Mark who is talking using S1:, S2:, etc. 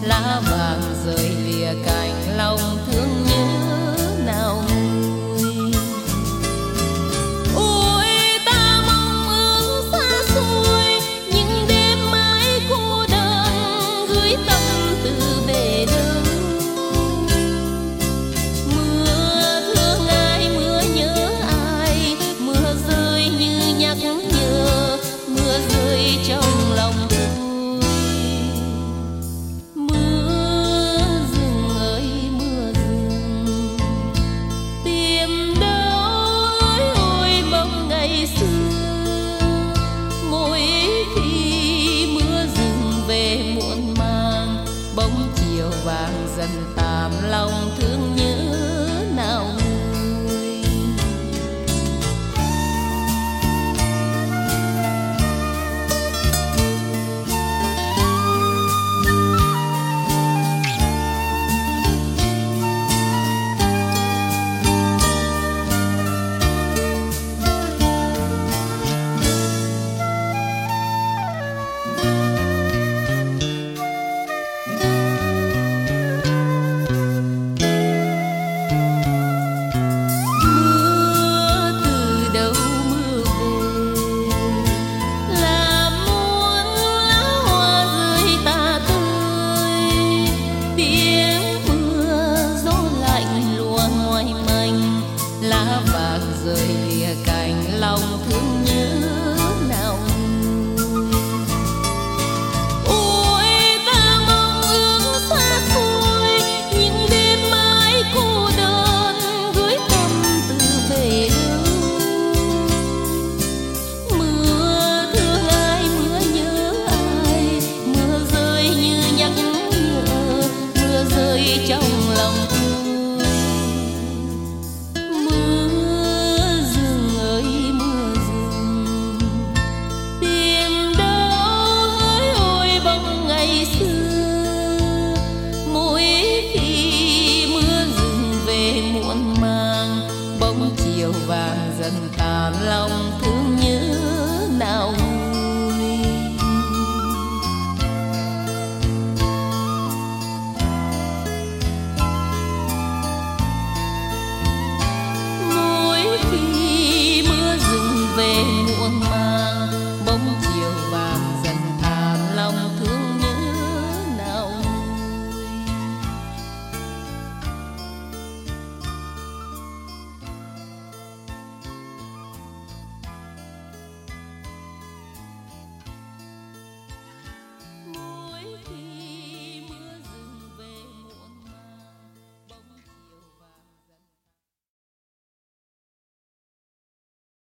S1: lá vàng rơi lìa cành lòng thương nhớ nào nguôi. Ôi ta mong ước xa xôi những đêm mãi cô đơn gửi tâm tư về đâu. Mưa thương ai mưa nhớ ai, mưa rơi như nhắc nhở, mưa rơi trong lòng tôi. Mưa rừng ơi mưa rừng, tìm đâu ơi ôi bóng ngày xưa. Mỗi khi mưa rừng về muộn màng, bóng chiều vàng dần tạm lòng thương nhớ nào nguôi. Mưa từ đâu mưa về, làm muôn lá hoa rơi tả tơi. Tiếng mưa gió lạnh lùa ngoài manh, lá vàng rơi lìa cành lòng thương nhớ nào nguôi. Ôi ta mong ước xa xôi những đêm mãi cô đơn gửi tâm tư về đâu. Mưa thương ai mưa nhớ ai, mưa rơi như nhắc nhở, mưa rơi trong lòng tôi. Mưa rừng ơi mưa rừng, tìm đâu ơi ôi bóng ngày xưa. Mỗi khi mưa rừng về muộn màng, bóng chiều vàng dần tàn lòng thương